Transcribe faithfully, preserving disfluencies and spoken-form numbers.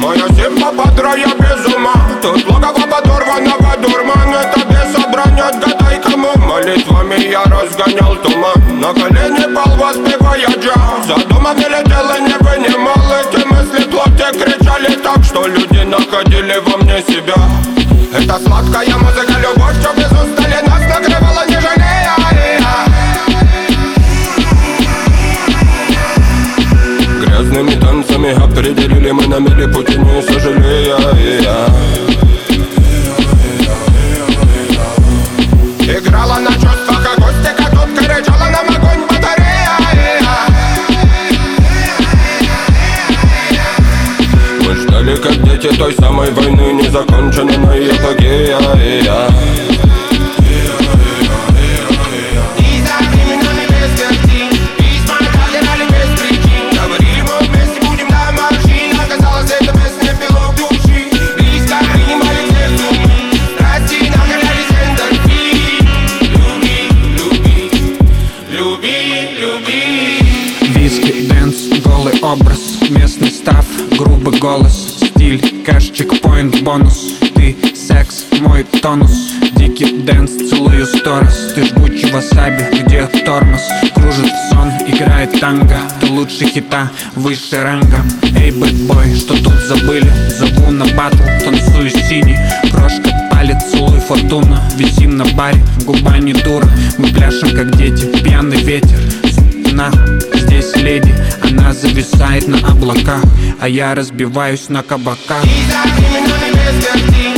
Моя симпа подра, я без ума. Тут логово подорванного дурман. Это беса бронят, гадай кому. Молитвами я разгонял туман. На колени пал, воспевая джаз. За домом летел и не вынимал. Эти мысли в локте кричали так, что люди находили во мне себя. Это сладкая музыка, любовь, что без устали нас накрывала, не жалея. Грязными танцами определили мы на миле пути, не сожалея. Играла на чувствах акустика, тут кричала нам огонь батарея. Мы ждали, как дети, той самой войны, незаконченной эпогея. Виски, дэнс, голый образ, местный став, грубый голос, стиль, кэш, чекпоинт, бонус. Ты секс, мой тонус, дикий дэнс, целую сто раз. Ты жгучий васаби, где тормоз, кружит сон, играет танго. Ты лучше хита, выше ранга. Эй, бэтбой, что тут забыли? Зову на батл, танцую синий. Крошка палец, целуй фортуну. Висим на баре, губа не дура. Мы пляшем, как дети, пьяный ветер. Нахуй, здесь леди, она зависает на облаках, а я разбиваюсь на кабаках.